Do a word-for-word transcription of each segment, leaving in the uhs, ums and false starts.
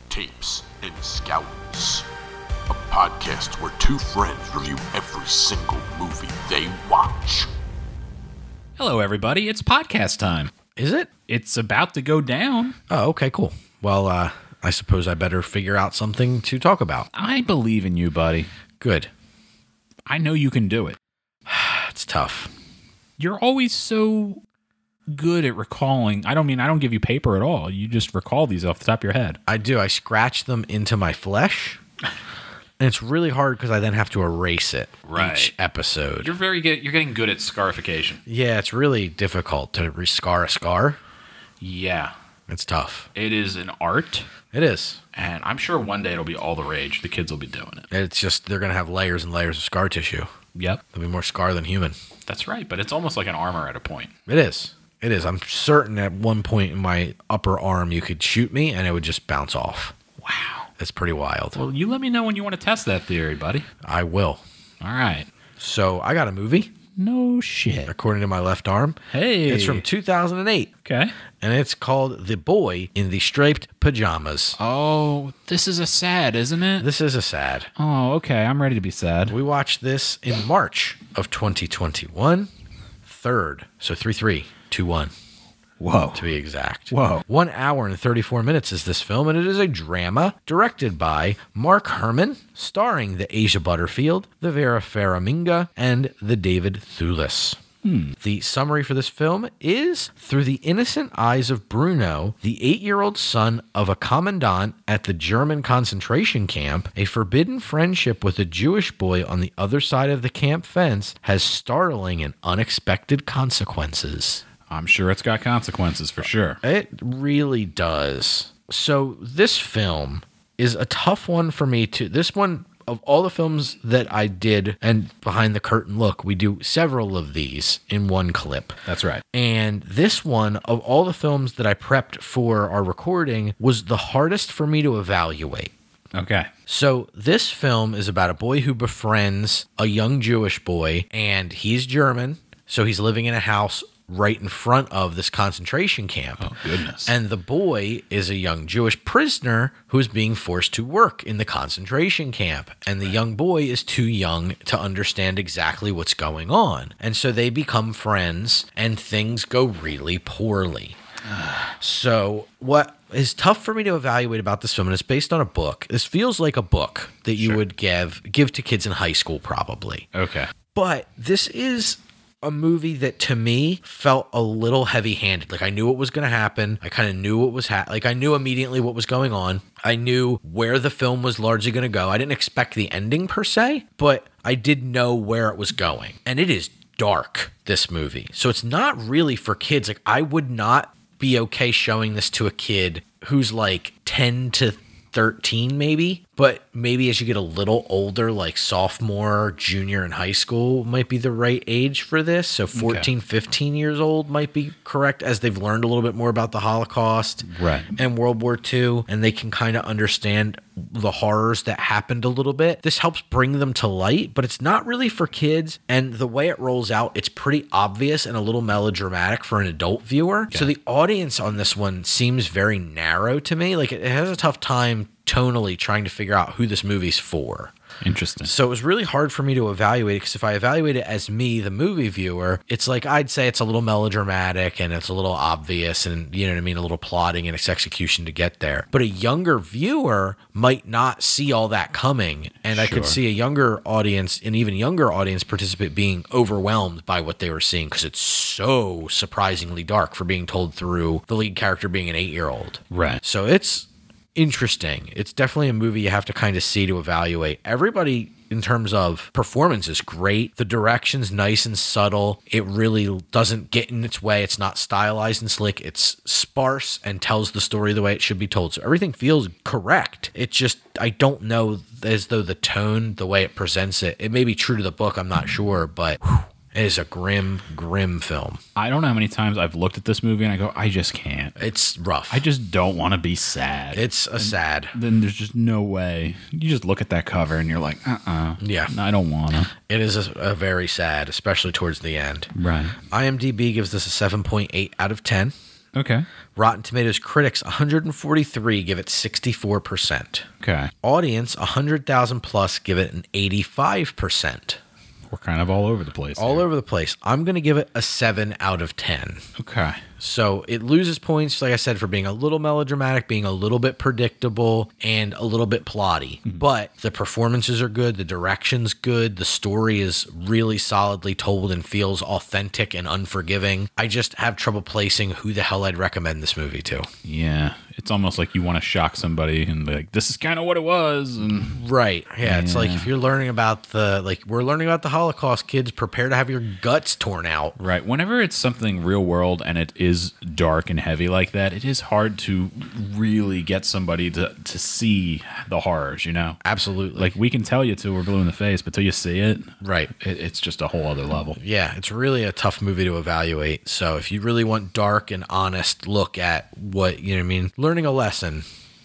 Tapes and Scouters, a podcast where two friends review every single movie they watch. Hello, everybody. It's podcast time. Is it? It's about to go down. Oh, okay, cool. Well, uh, I suppose I better figure out something to talk about. I believe in you, buddy. Good. I know you can do it. It's tough. You're always so good at recalling. I don't mean I don't give you paper at all. You just recall these off the top of your head. I do. I scratch them into my flesh, and it's really hard because I then have to erase it Right. each episode. You're very good. You're getting good at scarification. Yeah, it's really difficult to rescar a scar. Yeah. It's tough. It is an art, It is. and I'm sure one day it'll be all the rage. The kids will be doing it. It's just they're going to have layers and layers of scar tissue. Yep. There'll be more scar than human. That's right, but it's almost like an armor at a point. It is. It is. I'm certain at one point in my upper arm you could shoot me and it would just bounce off. Wow. It's pretty wild. Well, you let me know when you want to test that theory, buddy. I will. All right. So I got a movie, No shit. according to my left arm. Hey. It's from two thousand eight, Okay. and it's called The Boy in the Striped Pajamas. Oh, this is a sad, isn't it? This is a sad. Oh, okay. I'm ready to be sad. We watched this in March of twenty twenty-one. Third. So three three two one Whoa. to be exact. Whoa. One hour and thirty-four minutes is this film, and it is a drama directed by Mark Herman, starring the Asia Butterfield, the Vera Farmiga, and the David Thewlis. Hmm. The summary for this film is, through the innocent eyes of Bruno, the eight-year-old son of a commandant at the German concentration camp, a forbidden friendship with a Jewish boy on the other side of the camp fence has startling and unexpected consequences. I'm sure it's got consequences for sure. It really does. So this film is a tough one for me to. This one, of all the films that I did, and Behind the Curtain Look, we do several of these in one clip. That's right. And this one, of all the films that I prepped for our recording, was the hardest for me to evaluate. Okay. So this film is about a boy who befriends a young Jewish boy, and he's German, so he's living in a house right in front of this concentration camp. Oh, goodness. And the boy is a young Jewish prisoner who is being forced to work in the concentration camp. And the young boy is too young to understand exactly what's going on. And so they become friends, and things go really poorly. So what is tough for me to evaluate about this film, and it's based on a book. This feels like a book that you Sure. would give give to kids in high school, probably. Okay. But this is a movie that to me felt a little heavy-handed. Like I knew what was going to happen. I kind of knew what was ha- like I knew immediately what was going on. I knew where the film was largely going to go. I didn't expect the ending per se, but I did know where it was going. And it is dark, this movie. So it's not really for kids. Like I would not be okay showing this to a kid who's like ten to thirteen maybe, but maybe as you get a little older, like sophomore, junior in high school might be the right age for this. So fourteen, Okay. fifteen years old might be correct, as they've learned a little bit more about the Holocaust Right. and World War Two, and they can kind of understand the horrors that happened a little bit. This helps bring them to light, but it's not really for kids. And the way it rolls out, it's pretty obvious and a little melodramatic for an adult viewer. So the audience on this one seems very narrow to me. Like it has a tough time tonally trying to figure out who this movie's for. Interesting. So it was really hard for me to evaluate it, because if I evaluate it as me, the movie viewer, it's like I'd say it's a little melodramatic and it's a little obvious and, you know what I mean, a little plotting and its execution to get there. But a younger viewer might not see all that coming. And I could Sure. see a younger audience, an even younger audience participant, being overwhelmed by what they were seeing, because it's so surprisingly dark for being told through the lead character being an eight-year-old. Right. So it's interesting. It's definitely a movie you have to kind of see to evaluate. Everybody in terms of performance is great. The direction's nice and subtle. It really doesn't get in its way. It's not stylized and slick. It's sparse and tells the story the way it should be told. So everything feels correct. It's just, I don't know as though the tone, the way it presents it, it may be true to the book, I'm not sure, but whew, it is a grim, grim film. I don't know how many times I've looked at this movie and I go, I just can't. It's rough. I just don't want to be sad. It's a sad. Then there's just no way. You just look at that cover and you're like, uh-uh. Yeah. No, I don't want to. It is a, a very sad, especially towards the end. Right. IMDb gives this a seven point eight out of ten. Okay. Rotten Tomatoes critics, one hundred forty-three, give it sixty-four percent. Okay. Audience, one hundred thousand plus, give it an eighty-five percent. We're kind of all over the place. All here. over the place. I'm going to give it a seven out of ten. Okay. So it loses points, like I said, for being a little melodramatic, being a little bit predictable, and a little bit plotty. Mm-hmm. But the performances are good. The direction's good. The story is really solidly told and feels authentic and unforgiving. I just have trouble placing who the hell I'd recommend this movie to. Yeah. It's almost like you want to shock somebody and be like, this is kind of what it was. And right. Yeah, yeah. It's like if you're learning about the, like, we're learning about the Holocaust, kids, prepare to have your guts torn out. Right. Whenever it's something real world and it is dark and heavy like that, it is hard to really get somebody to, to see the horrors, you know? Absolutely. Like, we can tell you till we're blue in the face, but till you see it, right, it, it's just a whole other level. Yeah, it's really a tough movie to evaluate. So if you really want dark and honest look at what, you know what I mean, learning a lesson,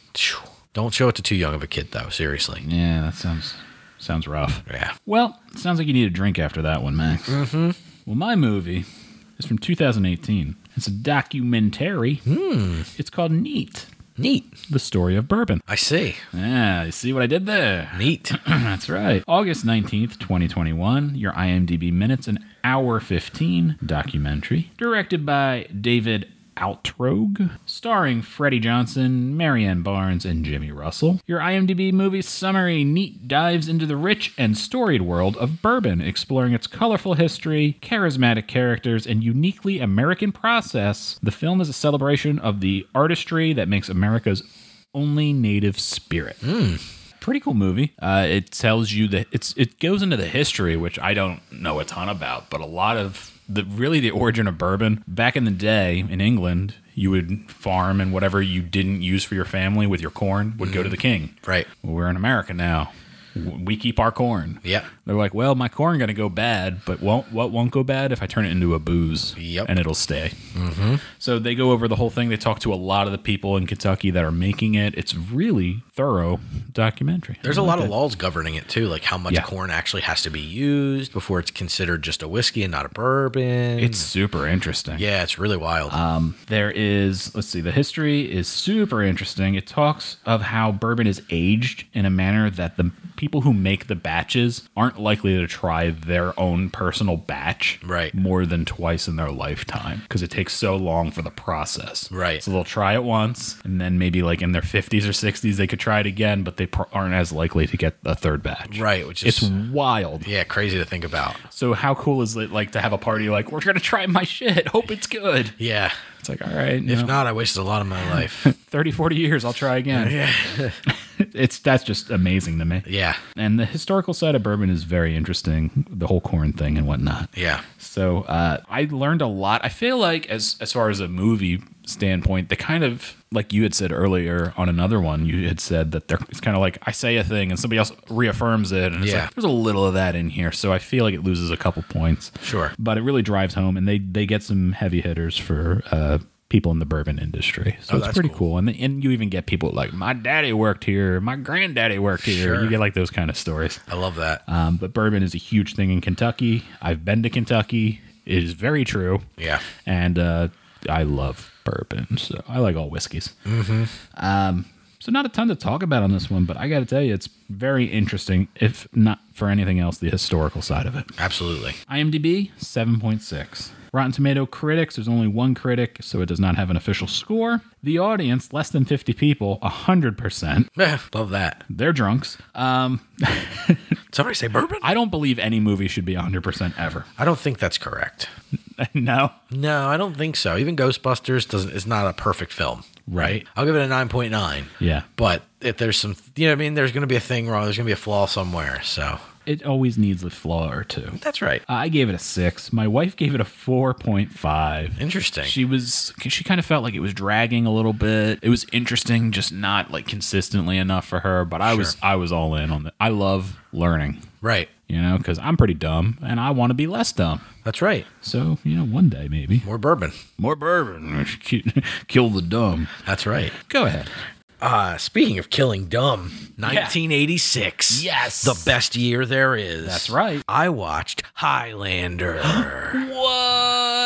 don't show it to too young of a kid, though, seriously. Yeah, that sounds sounds rough. Yeah. Well, it sounds like you need a drink after that one, Max. Mm-hmm. Well, my movie is from two thousand eighteen. It's a documentary. Hmm. It's called Neat. Neat. The Story of Bourbon. I see. Yeah, you see what I did there? Neat. That's right. August nineteenth, twenty twenty-one. Your IMDb minutes, an hour fifteen documentary. Directed by David Altroge, starring Freddie Johnson, Marianne Barnes, and Jimmy Russell. Your IMDb movie summary: Neat dives into the rich and storied world of bourbon, exploring its colorful history, charismatic characters, and uniquely American process. The film is a celebration of the artistry that makes America's only native spirit. Mm. Pretty cool movie. Uh, it tells you that it's it goes into the history, which I don't know a ton about, but a lot of the really the origin of bourbon. Back in the day in England, you would farm, and whatever you didn't use for your family with your corn would mm. go to the king. Right. Well, we're in America now. We keep our corn. Yeah. They're like, well, my corn going to go bad, but won't what won't go bad if I turn it into a booze? Yep. And it'll stay. Mm-hmm. So they go over the whole thing. They talk to a lot of the people in Kentucky that are making it. It's really thorough documentary. There's a lot of laws governing it too, like how much Yeah. corn actually has to be used before it's considered just a whiskey and not a bourbon. It's super interesting. Yeah, it's really wild. Um, there is, let's see, the history is super interesting. It talks of how bourbon is aged in a manner that the people who make the batches aren't likely to try their own personal batch Right. more than twice in their lifetime because it takes so long for the process. Right. So they'll try it once, and then maybe like in their fifties or sixties they could try it again, but they pr- aren't as likely to get a third batch. Right, which is It's wild. yeah, crazy to think about. So how cool is it like to have a party like, we're going to try my shit, hope it's good. Yeah. It's like, all right. If know, not, I wasted a lot of my life. thirty, forty years, I'll try again. Yeah. It's that's just amazing to me. Yeah. And the historical side of bourbon is very interesting, the whole corn thing and whatnot. Yeah. So uh, I learned a lot. I feel like as as far as a movie standpoint, they kind of, like you had said earlier on another one, you had said that they're, it's kind of like I say a thing and somebody else reaffirms it. And it's Yeah. like, there's a little of that in here. So I feel like it loses a couple points. Sure. But it really drives home, and they, they get some heavy hitters for uh, people in the bourbon industry. So Oh, it's that's pretty cool. cool. And and you even get people like, my daddy worked here, my granddaddy worked here. Sure. You get like those kind of stories. I love that. Um, but bourbon is a huge thing in Kentucky. I've been to Kentucky. It is very true. Yeah. And uh, I love bourbon. So I like all whiskeys. Mm-hmm. Um, so not a ton to talk about on this one, but I got to tell you, it's very interesting, if not for anything else, the historical side of it. Absolutely. IMDb, seven point six. Rotten Tomato critics, there's only one critic, so it does not have an official score. The audience, less than fifty people, one hundred percent. Love that. They're drunks. Um, Somebody say bourbon? I don't believe any movie should be one hundred percent ever. I don't think that's correct. No? No, I don't think so. Even Ghostbusters doesn't is not a perfect film, right? I'll give it a nine point nine. Yeah. But if there's some, you know what I mean? There's going to be a thing wrong. There's going to be a flaw somewhere. So It always needs a flaw or two. that's right. Uh, I gave it a six. My wife gave it a four point five. Interesting. She was, she kind of felt like it was dragging a little bit. It was interesting, just not like consistently enough for her. But I was, Sure. I was all in on it. I love learning, Right. you know, because I'm pretty dumb and I want to be less dumb. That's right. So, you know, one day maybe. More bourbon. More bourbon. Kill the dumb. That's right. Go ahead. Uh, speaking of killing dumb, nineteen eighty-six. Yes. The best year there is. That's right. I watched Highlander. What?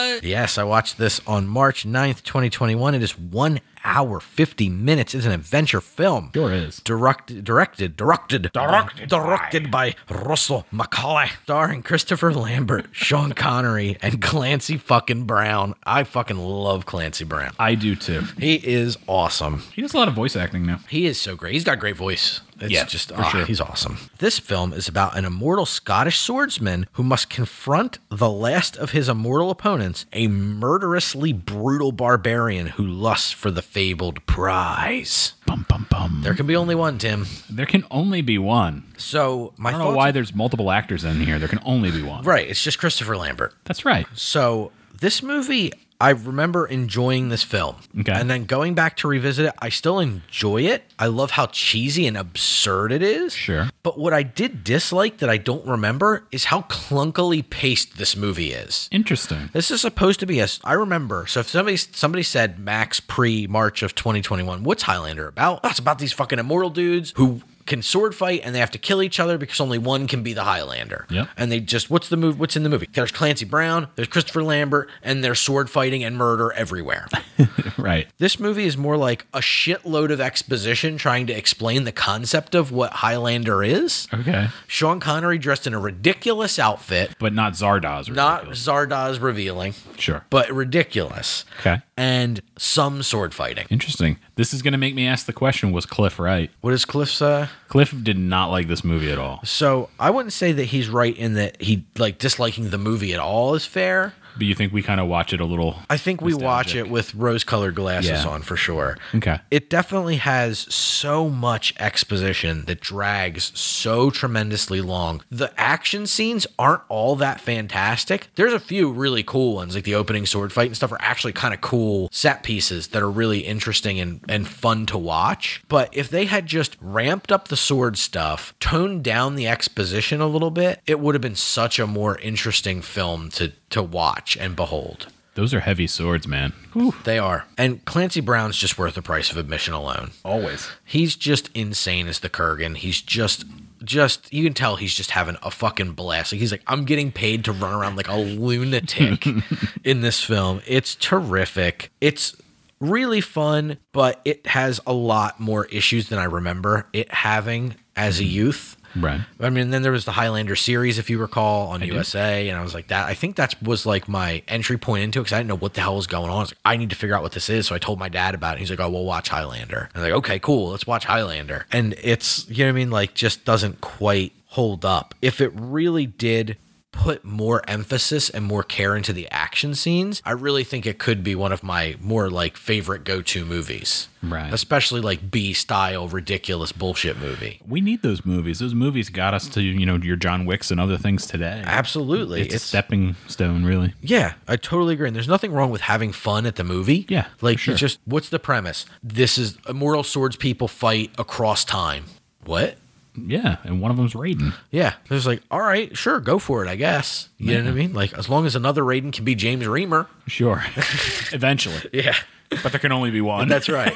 What? Yes, I watched this on March ninth, twenty twenty-one. It is one hour, fifty minutes. It's an adventure film. Sure is. Directed, directed, directed, Directed directed by Russell McCauley, starring Christopher Lambert, Sean Connery, and Clancy fucking Brown. I fucking love Clancy Brown. I do too. He is awesome. He does a lot of voice acting now. He is so great. He's got a great voice. It's Yeah, just, for ah, sure. he's awesome. This film is about an immortal Scottish swordsman who must confront the last of his immortal opponents, a murderously brutal barbarian who lusts for the fabled prize. Bum, bum, bum. There can be only one, Tim. There can only be one. So my I don't know thoughts- why there's multiple actors in here. There can only be one. Right, it's just Christopher Lambert. That's right. So this movie, I remember enjoying this film. Okay. And then going back to revisit it, I still enjoy it. I love how cheesy and absurd it is. Sure. But what I did dislike that I don't remember is how clunkily paced this movie is. Interesting. This is supposed to be a. I remember. So if somebody somebody said Max pre March of twenty twenty-one, what's Highlander about? Oh, it's about these fucking immortal dudes who can sword fight and they have to kill each other because only one can be the Highlander. Yep. And they just what's the move? What's in the movie? There's Clancy Brown, there's Christopher Lambert, and there's sword fighting and murder everywhere. Right. This movie is more like a shitload of exposition trying to explain the concept of what Highlander is. Okay. Sean Connery dressed in a ridiculous outfit, But not Zardoz. not ridiculous. Zardoz revealing, Sure. but ridiculous. Okay. And some sword fighting. Interesting. This is going to make me ask the question, was Cliff right? What does Cliff say? Cliff did not like this movie at all. So I wouldn't say that he's right in that he like disliking the movie at all is fair. But you think we kind of watch it a little... I think we watch nostalgic? it with rose-colored glasses Yeah. on for sure. Okay. It definitely has so much exposition that drags so tremendously long. The action scenes aren't all that fantastic. There's a few really cool ones, like the opening sword fight and stuff are actually kind of cool set pieces that are really interesting and, and fun to watch. But if they had just ramped up the sword stuff, toned down the exposition a little bit, it would have been such a more interesting film to, to watch and behold. Those are heavy swords, man. Whew. They are. And Clancy Brown's just worth the price of admission alone. Always. He's just insane as the Kurgan. He's just, just, you can tell he's just having a fucking blast. Like he's like, I'm getting paid to run around like a lunatic in this film. It's terrific. It's really fun, but it has a lot more issues than I remember it having as a youth. Right. I mean, then there was the Highlander series, if you recall, on I do. U S A, and I was like, that. I think that was like my entry point into it because I didn't know what the hell was going on. I was like, I need to figure out what this is. So I told my dad about it. He's like, oh, we'll watch Highlander. And I'm like, okay, cool, let's watch Highlander. And it's, you know what I mean, like, just doesn't quite hold up. If it really did put more emphasis and more care into the action scenes, I really think it could be one of my more like favorite go-to movies. Right. Especially like B-style ridiculous bullshit movie. We need those movies. Those movies got us to, you know, your John Wicks and other things today. Absolutely. It's, a stepping stone, really. Yeah, I totally agree. And there's nothing wrong with having fun at the movie. Yeah, Like, for sure. it's just, what's the premise? This is immortal swords people fight across time. What? Yeah, and one of them's Raiden. Yeah. It was like, all right, sure, go for it, I guess. You know what I mean? Like, as long as another Raiden can be James Reamer. Sure. Eventually. Yeah. But there can only be one. That's right.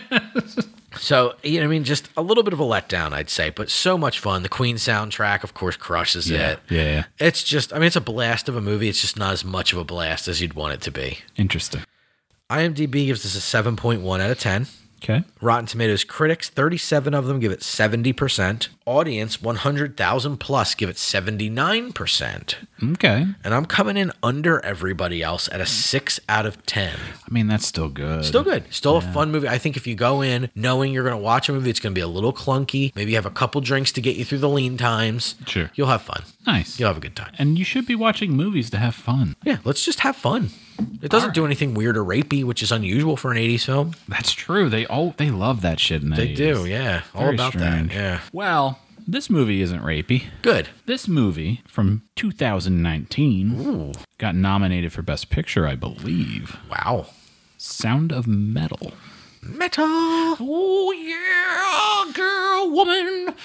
So, you know what I mean? Just a little bit of a letdown, I'd say, but so much fun. The Queen soundtrack, of course, crushes Yeah, it. yeah, yeah. It's just, I mean, it's a blast of a movie. It's just not as much of a blast as you'd want it to be. Interesting. IMDb gives this a seven point one out of ten. Okay. Rotten Tomatoes critics, thirty-seven of them give it seventy percent. Audience, one hundred thousand plus, give it seventy-nine percent. Okay. And I'm coming in under everybody else at a six out of ten. I mean, that's still good. Still good. Still a fun movie. I think if you go in knowing you're going to watch a movie, it's going to be a little clunky. Maybe you have a couple drinks to get you through the lean times. Sure. You'll have fun. Nice. You'll have a good time. And you should be watching movies to have fun. Yeah, let's just have fun. It doesn't All do right. anything weird or rapey, which is unusual for an eighties film. That's true. They all they love that shit in the They eighties. do, yeah. All Very about strange. that. Yeah. Well, this movie isn't rapey. Good. This movie from two thousand nineteen Ooh. got nominated for Best Picture, I believe. Wow. Sound of Metal. Metal. Oh yeah, girl, woman.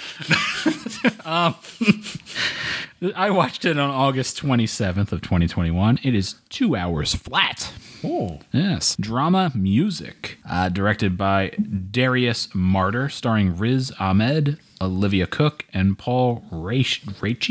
um, I watched it on August twenty-seventh of twenty twenty-one. It is two hours flat. Oh. Yes. Drama music. Uh, directed by Darius Martyr, starring Riz Ahmed, Olivia Cook, and Paul Raich- Raichi?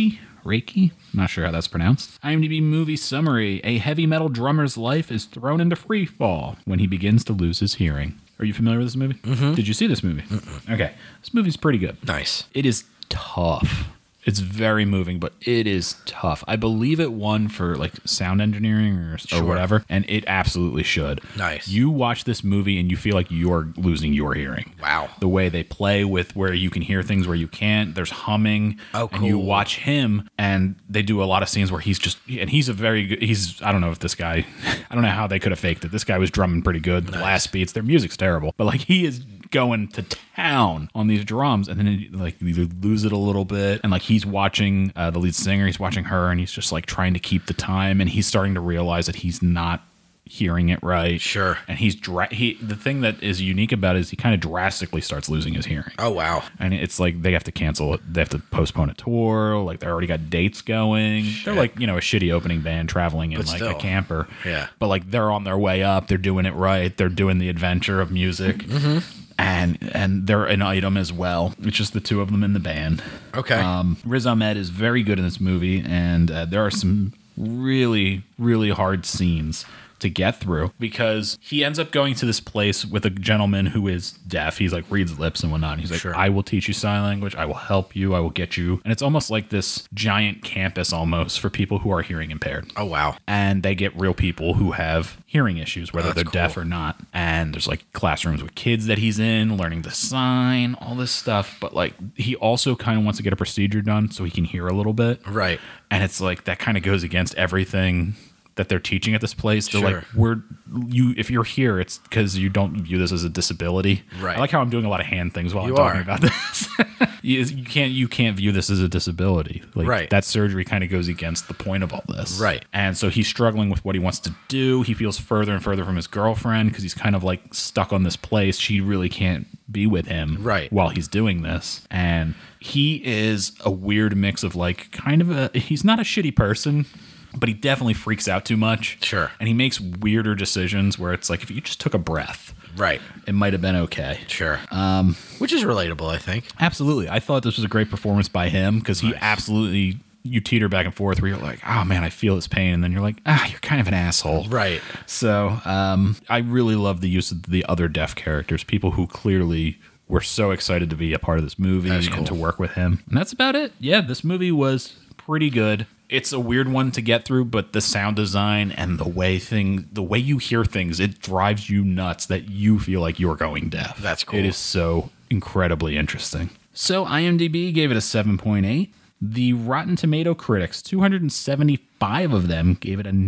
Reiki. Not sure how that's pronounced. IMDb movie summary. A heavy metal drummer's life is thrown into free fall when he begins to lose his hearing. Are you familiar with this movie? Mm-hmm. Did you see this movie? Mm-mm. Okay. This movie's pretty good. Nice. It is tough. It's very moving, but it is tough. I believe it won for like sound engineering or, Sure. or whatever, and it absolutely should. Nice. You watch this movie and you feel like you're losing your hearing. Wow. The way they play with where you can hear things where you can't. There's humming. Oh, And you cool. watch him, and they do a lot of scenes where he's just, and he's a very good, he's, I don't know if this guy, I don't know how they could have faked it. This guy was drumming pretty good. The last beats, their music's terrible, but like he is going to town on these drums, and then it, like you lose it a little bit, and like he's watching uh, the lead singer, he's watching her, and he's just like trying to keep the time, and he's starting to realize that he's not hearing it right. Sure. And he's dra- he the thing that is unique about it is he kind of drastically starts losing his hearing. Oh, wow. And it's like they have to cancel it. They have to postpone a tour. Like they already got dates going. They're like, you know, a shitty opening band traveling in But like still. a camper. Yeah. But like they're on their way up. They're doing it right. They're doing the adventure of music. Mm-hmm. And and they're an item as well. It's just the two of them in the band. Okay. Um, Riz Ahmed is very good in this movie, and uh, there are some really, really hard scenes to get through because he ends up going to this place with a gentleman who is deaf. He's like reads lips and whatnot. And he's like, Sure. I will teach you sign language. I will help you. I will get you. And it's almost like this giant campus almost for people who are hearing impaired. Oh, wow. And they get real people who have hearing issues, whether Oh, they're that's deaf cool. or not. And there's like classrooms with kids that he's in, learning to sign, all this stuff. But like he also kind of wants to get a procedure done so he can hear a little bit. Right. And it's like that kind of goes against everything that they're teaching at this place. They're Sure. like, we're you if you're here, it's because you don't view this as a disability. Right. I like how I'm doing a lot of hand things while You I'm talking are. about this. you, you can't you can't view this as a disability. Like Right. that surgery kind of goes against the point of all this. Right. And so he's struggling with what he wants to do. He feels further and further from his girlfriend because he's kind of like stuck on this place. She really can't be with him Right. while he's doing this. And he is a weird mix of like kind of a he's not a shitty person, but he definitely freaks out too much. Sure. And he makes weirder decisions where it's like if you just took a breath, Right. it might have been okay. Sure. Um, Which is relatable, I think. Absolutely. I thought this was a great performance by him because he Nice. absolutely, you teeter back and forth where you're like, oh man, I feel his pain. And then you're like, ah, you're kind of an asshole. Right. So um, I really love the use of the other deaf characters, people who clearly were so excited to be a part of this movie That's cool. and to work with him. And that's about it. Yeah, this movie was pretty good. It's a weird one to get through, but the sound design and the way thing, the way you hear things, it drives you nuts that you feel like you're going deaf. That's cool. It is so incredibly interesting. So IMDb gave it a seven point eight. The Rotten Tomato critics, two hundred seventy-five of them, gave it a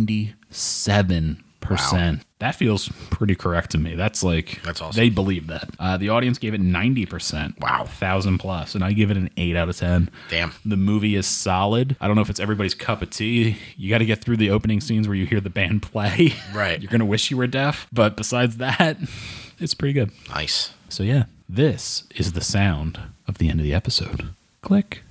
ninety-seven percent. Wow. That feels pretty correct to me. That's like, That's awesome. they believe that. Uh, the audience gave it ninety percent. Wow. one thousand plus. And I give it an eight out of ten. Damn. The movie is solid. I don't know if it's everybody's cup of tea. You got to get through the opening scenes where you hear the band play. Right. You're going to wish you were deaf. But besides that, it's pretty good. Nice. So yeah, this is the sound of the end of the episode. Click.